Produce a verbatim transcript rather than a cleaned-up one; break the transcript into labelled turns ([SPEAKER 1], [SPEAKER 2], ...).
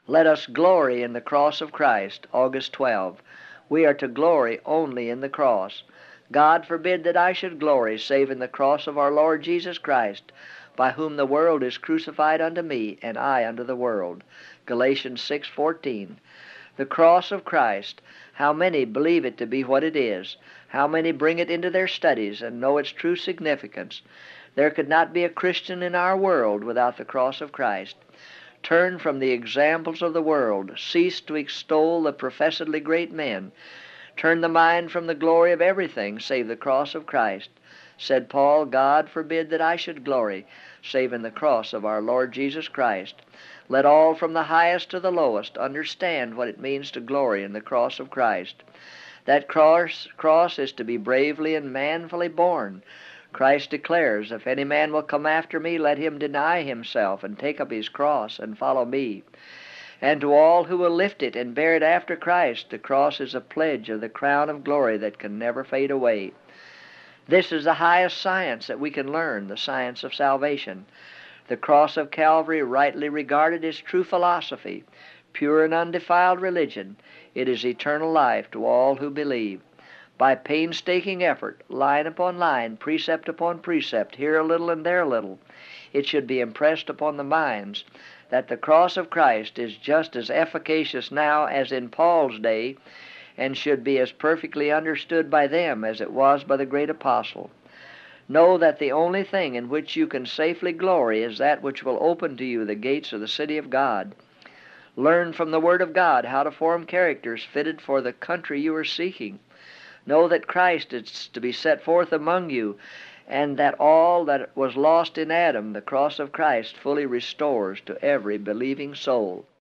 [SPEAKER 1] Let us glory in the cross of Christ, August twelfth. We are to glory only in the cross. God forbid that I should glory save in the cross of our Lord Jesus Christ, by whom the world is crucified unto me, and I unto the world. Galatians six fourteen. The cross of Christ, how many believe it to be what it is, how many bring it into their studies and know its true significance. There could not be a Christian in our world without the cross of Christ. Turn from the examples of the world, cease to extol the professedly great men, turn the mind from the glory of everything save the cross of Christ. Said Paul, God forbid that I should glory, save in the cross of our Lord Jesus Christ. Let all from the highest to the lowest understand what it means to glory in the cross of Christ. That cross, cross is to be bravely and manfully borne. Christ declares, if any man will come after me, let him deny himself and take up his cross and follow me. And to all who will lift it and bear it after Christ, the cross is a pledge of the crown of glory that can never fade away. This is the highest science that we can learn, the science of salvation. The cross of Calvary, rightly regarded, is true philosophy, pure and undefiled religion. It is eternal life to all who believe. By painstaking effort, line upon line, precept upon precept, here a little and there a little, it should be impressed upon the minds that the cross of Christ is just as efficacious now as in Paul's day, and should be as perfectly understood by them as it was by the great apostle. Know that the only thing in which you can safely glory is that which will open to you the gates of the city of God. Learn from the Word of God how to form characters fitted for the country you are seeking. Know that Christ is to be set forth among you, and that all that was lost in Adam, the cross of Christ fully restores to every believing soul.